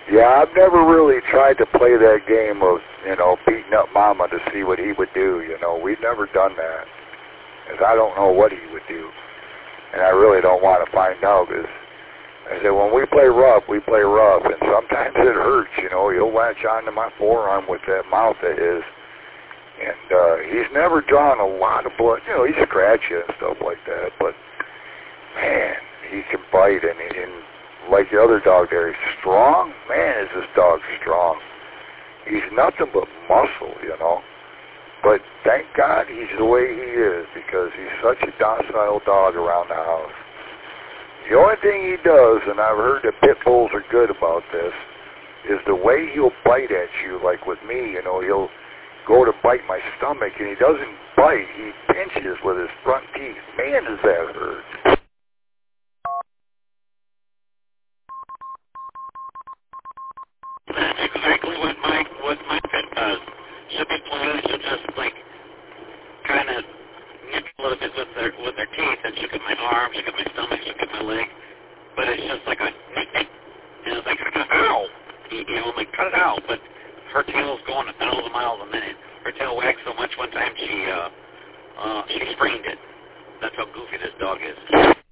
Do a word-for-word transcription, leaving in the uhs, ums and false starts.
Yeah, I've never really tried to play that game of, you know, beating up Mama to see what he would do, you know. We've never done that, because I don't know what he would do, and I really don't want to find out, because I said, when we play rough, we play rough, and sometimes it hurts, you know. He'll latch onto my forearm with that mouth of his, and uh, he's never drawn a lot of blood. You know, he's scratchy and stuff like that, but, man, he can bite, and, he, and like the other dog there, he's strong. Man, is this dog strong. He's nothing but muscle, you know. But thank God he's the way he is, because he's such a docile dog around the house. The only thing he does, and I've heard that pit bulls are good about this, is the way he'll bite at you, like with me, you know, he'll go to bite my stomach, and he doesn't bite, he pinches with his front teeth. Man, does that hurt. That's exactly what my, what my pet does. She'll be playing, she'll just, like, kind of nip a little bit with their, with their teeth, and she'll get my arm, she'll get my stomach, she'll get my leg. But it's just like a, and it's like, ow! You know, like, cut it out. But her tail's going a thousand miles a minute. Her tail wags so much one time she, uh, uh, she sprained it. That's how goofy this dog is.